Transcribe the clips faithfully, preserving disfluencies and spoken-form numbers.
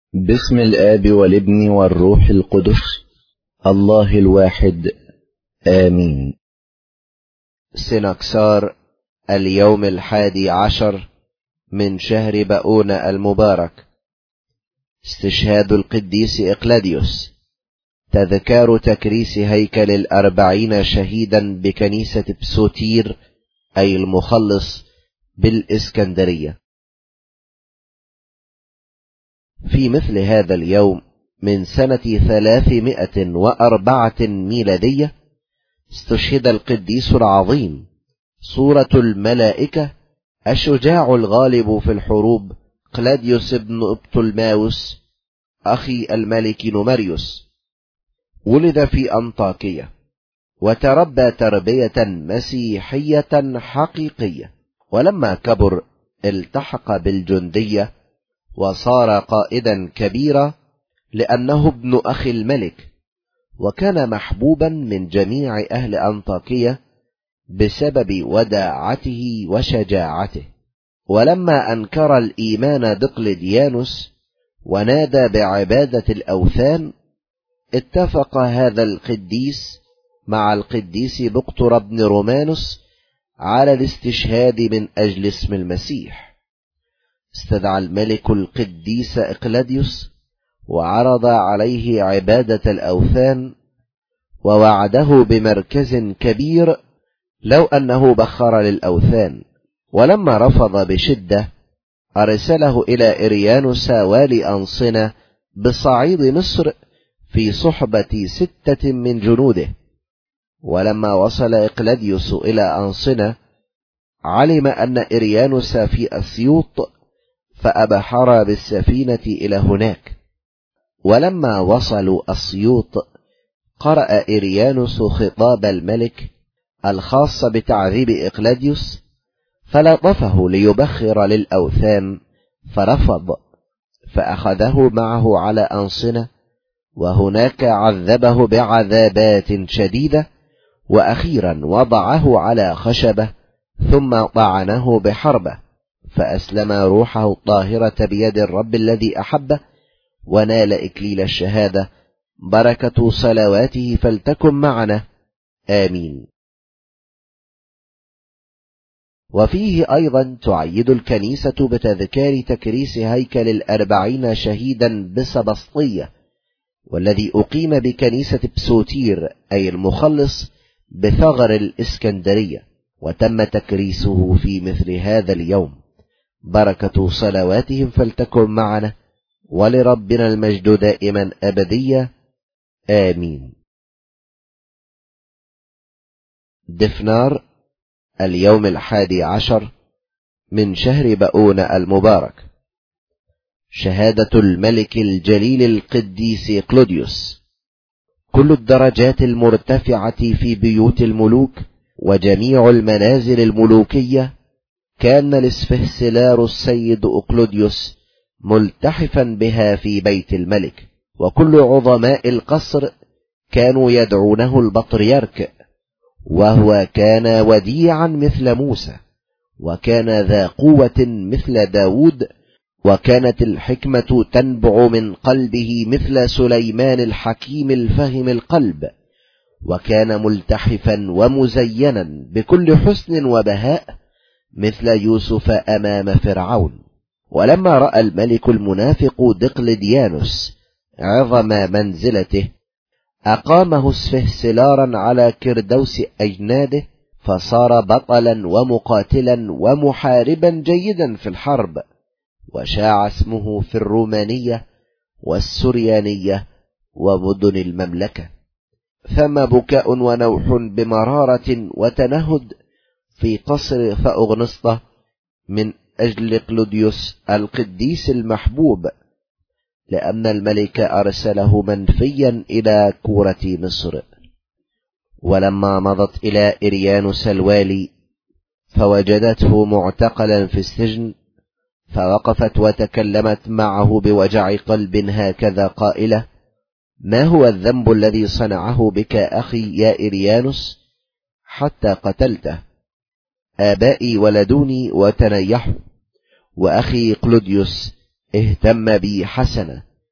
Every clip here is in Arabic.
باسم الآب والابن والروح القدس الله الواحد آمين. سنكسار اليوم الحادي عشر من شهر بؤون المبارك. استشهاد القديس إقلاديوس. تذكار تكريس هيكل الأربعين شهيدا بكنيسة بسوتير أي المخلص بالإسكندرية. في مثل هذا اليوم من سنة ثلاثمائة وأربعة ميلادية استشهد القديس العظيم صورة الملائكة الشجاع الغالب في الحروب قلاديوس بن بطلماوس أخي الملك نومريوس. ولد في أنطاكية وتربى تربية مسيحية حقيقية، ولما كبر التحق بالجندية وصار قائدا كبيرا لأنه ابن أخي الملك، وكان محبوبا من جميع أهل أنطاكية بسبب وداعته وشجاعته. ولما أنكر الإيمان دقلديانوس ونادى بعبادة الأوثان، اتفق هذا القديس مع القديس بقتر بن رومانوس على الاستشهاد من أجل اسم المسيح. استدعى الملك القديس إقلاديوس وعرض عليه عبادة الأوثان، ووعده بمركز كبير لو أنه بخر للأوثان. ولما رفض بشدة أرسله إلى إريانوس والي أنصنة بصعيد مصر في صحبة ستة من جنوده. ولما وصل إقلاديوس إلى أنصنة علم أن إريانوس في أسيوط، فأبحر بالسفينة إلى هناك. ولما وصلوا أسيوط قرأ إريانوس خطاب الملك الخاص بتعذيب إقلاديوس، فلطفه ليبخر للأوثان فرفض، فأخذه معه على أنصنة، وهناك عذبه بعذابات شديدة، وأخيرا وضعه على خشبة ثم طعنه بحربة، فأسلم روحه الطاهرة بيد الرب الذي أحبه ونال إكليل الشهادة. بركة صلواته فلتكن معنا آمين. وفيه أيضا تعيد الكنيسة بتذكار تكريس هيكل الأربعين شهيدا بسبسطية، والذي أقيم بكنيسة بسوتير أي المخلص بثغر الإسكندرية، وتم تكريسه في مثل هذا اليوم. بركة صلواتهم فلتكن معنا، ولربنا المجد دائما أبدية آمين. دفنار اليوم الحادي عشر من شهر بؤون المبارك. شهادة الملك الجليل القديس كلوديوس. كل الدرجات المرتفعة في بيوت الملوك وجميع المنازل الملوكية كان الاسفهسلار السيد أقلوديوس ملتحفا بها في بيت الملك، وكل عظماء القصر كانوا يدعونه البطريرك، وهو كان وديعا مثل موسى، وكان ذا قوة مثل داود، وكانت الحكمة تنبع من قلبه مثل سليمان الحكيم الفهم القلب، وكان ملتحفا ومزينا بكل حسن وبهاء مثل يوسف أمام فرعون. ولما رأى الملك المنافق دقلديانوس عظم منزلته أقامه اسفهسلارا على كردوس أجناده، فصار بطلا ومقاتلا ومحاربا جيدا في الحرب، وشاع اسمه في الرومانية والسريانية ومدن المملكة. ثم بكاء ونوح بمرارة وتنهد في قصر فأغنسطة من أجل كلوديوس القديس المحبوب، لأن الملك أرسله منفيا إلى كورة مصر. ولما مضت إلى إريانوس الوالي فوجدته معتقلا في السجن، فوقفت وتكلمت معه بوجع قلب هكذا قائلة: ما هو الذنب الذي صنعه بك أخي يا إريانوس حتى قتلته؟ آبائي ولدوني وتنيحوا، وأخي كلوديوس اهتم بي حسنة،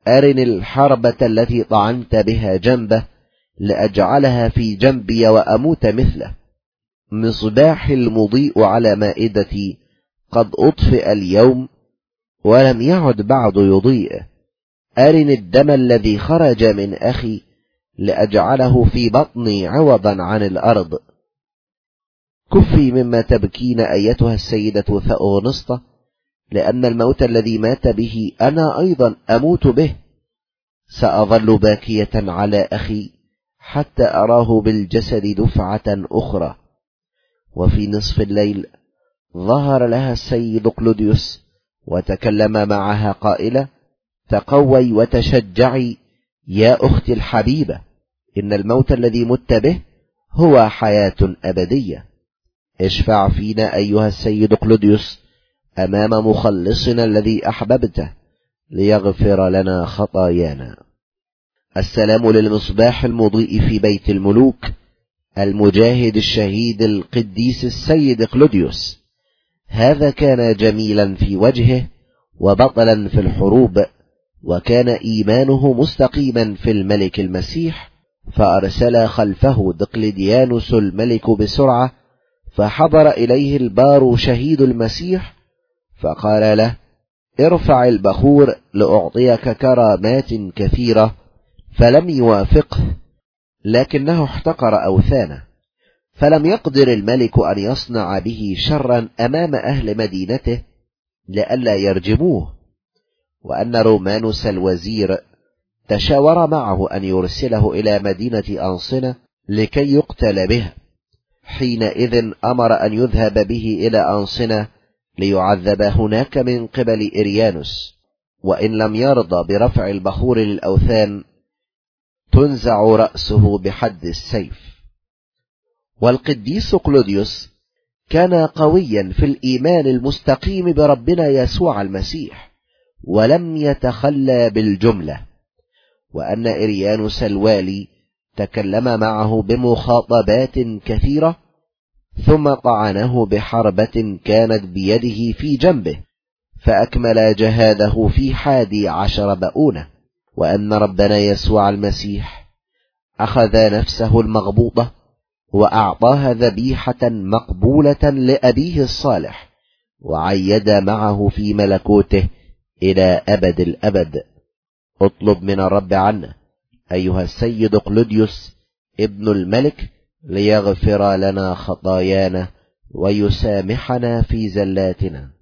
أرني الحربة التي طعنت بها جنبه لأجعلها في جنبي وأموت مثله. مصباح المضيء على مائدتي قد أطفئ اليوم ولم يعد بعد يضيء. أرني الدم الذي خرج من أخي لأجعله في بطني عوضا عن الأرض. كفي مما تبكين أيتها السيدة ثأونسطة، لأن الموت الذي مات به أنا أيضا أموت به. سأظل باكية على أخي حتى أراه بالجسد دفعة أخرى. وفي نصف الليل ظهر لها السيد كلوديوس وتكلم معها قائلا: تقوي وتشجعي يا أختي الحبيبة، إن الموت الذي مت به هو حياة أبدية. اشفع فينا أيها السيد كلوديوس أمام مخلصنا الذي أحببته ليغفر لنا خطايانا. السلام للمصباح المضيء في بيت الملوك، المجاهد الشهيد القديس السيد كلوديوس. هذا كان جميلا في وجهه وبطلا في الحروب، وكان إيمانه مستقيما في الملك المسيح، فأرسل خلفه دقلديانوس الملك بسرعة، فحضر إليه البار شهيد المسيح فقال له: ارفع البخور لأعطيك كرامات كثيرة. فلم يوافقه، لكنه احتقر أوثانه، فلم يقدر الملك أن يصنع به شرا أمام أهل مدينته لئلا يرجموه. وأن رومانوس الوزير تشاور معه أن يرسله إلى مدينة أنصنة لكي يقتل بها. حينئذ أمر أن يذهب به إلى أنصنة ليعذب هناك من قبل إريانوس، وإن لم يرضى برفع البخور للأوثان تنزع رأسه بحد السيف. والقديس كلوديوس كان قويا في الإيمان المستقيم بربنا يسوع المسيح، ولم يتخلى بالجملة. وأن إريانوس الوالي تكلم معه بمخاطبات كثيرة، ثم طعنه بحربة كانت بيده في جنبه، فأكمل جهاده في حادي عشر بؤونة. وأن ربنا يسوع المسيح أخذ نفسه المغبوطة وأعطاها ذبيحة مقبولة لأبيه الصالح، وعيد معه في ملكوته إلى أبد الأبد. اطلب من الرب عنا أيها السيد كلوديوس ابن الملك ليغفر لنا خطايانا ويسامحنا في زلاتنا.